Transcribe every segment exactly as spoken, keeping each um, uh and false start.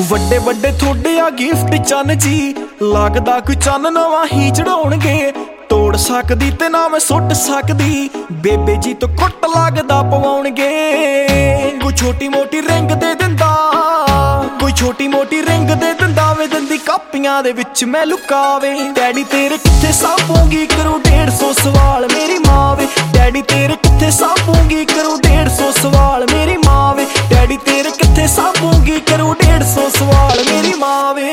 ਵੱਡੇ ਵੱਡੇ ਥੋੜੇ ਆ ਗਿਫਟ ਚੰਨ ਜੀ, ਲੱਗਦਾ ਕੋਈ ਚੰਨ ਨਵਾਂ ਹੀ ਚੜਾਉਣਗੇ। ਤੋੜ ਸਕਦੀ ਤੇ ਨਾ ਮੈਂ ਸੁੱਟ ਸਕਦੀ, ਬੇਬੇ ਜੀ ਤੋਂ ਕੁੱਟ ਲੱਗਦਾ ਪਵਾਉਣਗੇ। ਕੋਈ ਛੋਟੀ ਮੋਟੀ ਰਿੰਗ ਦੇ ਦਿੰਦਾ, ਕੋਈ ਛੋਟੀ ਮੋਟੀ ਰਿੰਗ ਦੇ ਦਿੰਦਾ ਵੇ, ਦਿੰਦੀ ਕਾਪੀਆਂ ਦੇ ਵਿੱਚ ਮੈਂ ਲੁਕਾਵੇ। ਡੈਡੀ ਤੇਰੇ ਕਿੱਥੇ ਸਾਂਭੂਗੀ ਕਰੂ ਡੇਢ ਸੌ ਸਵਾਲ ਮੇਰੀ ਮਾਂ ਵੇ। ਡੈਡੀ ਤੇਰੇ ਕਿੱਥੇ ਸਾਂਭੂਗੀ ਕਰੂ ਡੇਢ ਸੌ ਸਵਾਲ ਮੇਰੀ ਮਾਂ ਵੇ। ਡੈਡੀ ਤੇਰੇ ਕਿੱਥੇ ਸਾਂਭੂਗੀ ਕਰੂ ਡੇਢ ਸੌ ਸਵਾਲ ਮੇਰੀ ਮਾਂ ਵੇ।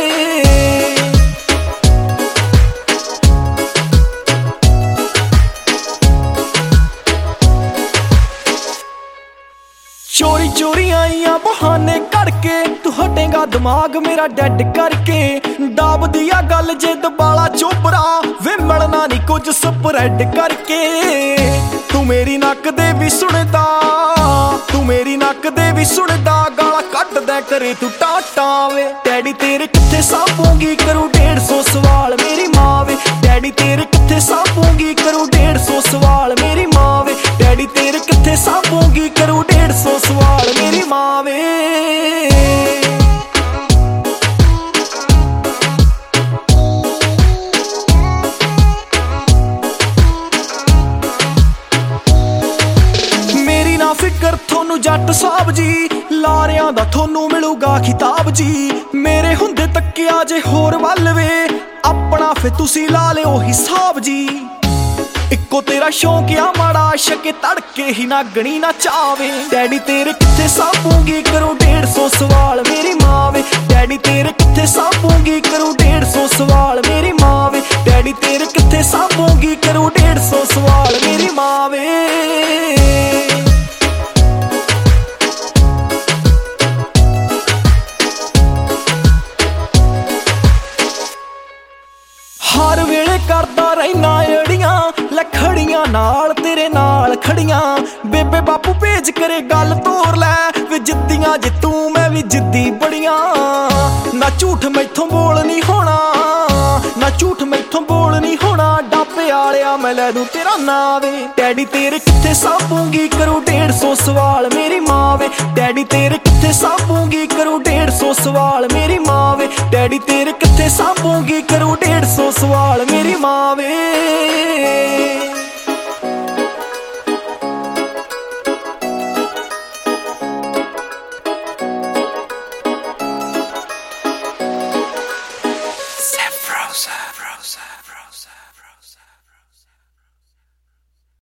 ਚੋਰੀ ਚੋਰੀ ਆਈਆਂ ਬਹਾਨੇ ਕਰਕੇ, ਤੂੰ ਹਟੇਗਾ ਦਿਮਾਗ ਮੇਰਾ ਡੈਡ ਕਰਕੇ। ਡਾਬਦੀ ਆ ਗੱਲ ਜੇ ਦਬਾਲਾ ਚੋਬਰਾ ਵੇ, ਮਿਲਣਾ ਨੀ ਕੁਝ ਸਪਰੈਡ ਕਰਕੇ। ਤੂੰ ਮੇਰੀ ਨੱਕ ਦੇ ਵੀ ਸੁਣਦਾ, ਤੂੰ ਮੇਰੀ ਨੱਕ ਦੇ ਵੀ ਸੁਣਦਾ, ਗਾਲਾਂ ਕੱਢਦਾ ਕਰੇ ਤੂੰ ਟਾਟਾ ਵੇ। ਡੈਡੀ ਤੇਰੇ ਕਿੱਥੇ ਸਾਂਭੂਗੀ ਕਰੂ ਡੇਢ ਸੌ ਸਵਾਲ ਮੇਰੀ ਮਾਂ ਵੇ। ਡੈਡੀ ਤੇਰੇ ਕਿੱਥੇ ਸਾਂਭੂਗੀ ਕਰੂ ਡੇਢ ਸੌ ਸਵਾਲ ਮੇਰੀ ਮਾਂ ਵੇ। ਡੈਡੀ ਤੇਰੇ ਕਿੱਥੇ ਸਾਂਭੂਗੀ ਕਰੂ ਡੇਢ ਸੌ ਸਵਾਲ ਮੇਰੀ ਮਾਂ ਵੇ। ਮੇਰੀ ਨਾ ਫਿਕਰ ਥੋਨੂੰ ਜੱਟ ਸਾਹਿਬ ਜੀ, ਲਾਰਿਆਂ ਦਾ ਥੋਨੂੰ ਮਿਲੂਗਾ ਖਿਤਾਬ ਜੀ। ਮੇਰੇ ਹੁੰਦੇ ਤੱਕਿਆ ਜੇ ਹੋਰ ਵੱਲ ਵੇ, ਆਪਣਾ ਫੇ ਤੁਸੀਂ ਲਾ ਲਿਓ ਹਿਸਾਬ ਜੀ। ਇੱਕੋ ਤੇਰਾ ਸ਼ੌਂਕ ਆ ਮਾੜਾ ਸ਼ਕੇ, ਤੜਕੇ ਹੀ ਨਾਗਣੀ ਨਾ ਚਾਵੇ। ਡੈਡੀ ਤੇਰੇ ਕਿੱਥੇ ਸਾਂਭੂਗੀ ਕਰੂ ਡੇਢ ਸੌ ਸਵਾਲ ਮੇਰੀ ਮਾਂ ਵੇ। ਡੈਡੀ ਤੇਰੇ ਕਿੱਥੇ ਸਾਂਭੂਗੀ ਕਰੂ ਡੇਢ ਸੌ ਸਵਾਲ ਮੇਰੀ ਮਾਂ ਵੇ। ਡੈਡੀ ਤੇਰੇ ਕਿੱਥੇ ਸਾਂਭੂਗੀ ਕਰੂ ਡੇਢ ਸੌ ਸਵਾਲ ਮੇਰੀ ਮਾਂ ਵੇ। ਹਰ ਵੇਲੇ ਕਰਦਾ ਰਹਿਣਾ ਅੜੀਆਂ, ਲੈ ਖੜੀਆਂ ਨਾਲ ਤੇਰੇ ਨਾਲ ਖੜੀਆਂ। ਬੇਬੇ ਬਾਪੂ ਭੇਜ ਕਰੇ ਗੱਲ ਤੋਰ ਲੈ ਵੇ, ਜਿੱਦੀਆਂ ਜੇ ਤੂੰ ਮੈਂ ਵੀ ਜਿੱਦੀ ਬੜੀਆਂ। ਨਾ ਝੂਠ ਮੈਥੋਂ ਬੋਲ ਨਹੀਂ ਹੋਣਾ, ਨਾ ਝੂਠ ਮੈਥੋਂ ਬੋਲ ਨਹੀਂ ਹੋਣਾ। ਡਾਬੇ ਵਾਲਿਆ ਮੈਂ ਲੈ ਦੂੰ ਤੇਰਾ ਨਾਂ ਵੇ। ਡੈਡੀ ਤੇਰੇ ਕਿੱਥੇ ਸਾਂਭੂਗੀ ਕਰੂ ਡੇਢ ਸੌ ਸਵਾਲ ਮੇਰੀ ਮਾਂ ਵੇ। ਡੈਡੀ ਤੇਰੇ ਕਿੱਥੇ ਸਾਂਭੂਗੀ ਕਰੂ ਡੇਢ ਸੌ ਸਵਾਲ ਮੇਰੀ ਮਾਂ ਵੇ। ਡੈਡੀ ਤੇਰੇ ਕਿੱਥੇ ਸਾਂਭੂਗੀ ਕਰੂ ਡੇਢ ਸੌ ਸਵਾਲ ਮੇਰੀ ਮਾਂ ਵੇ।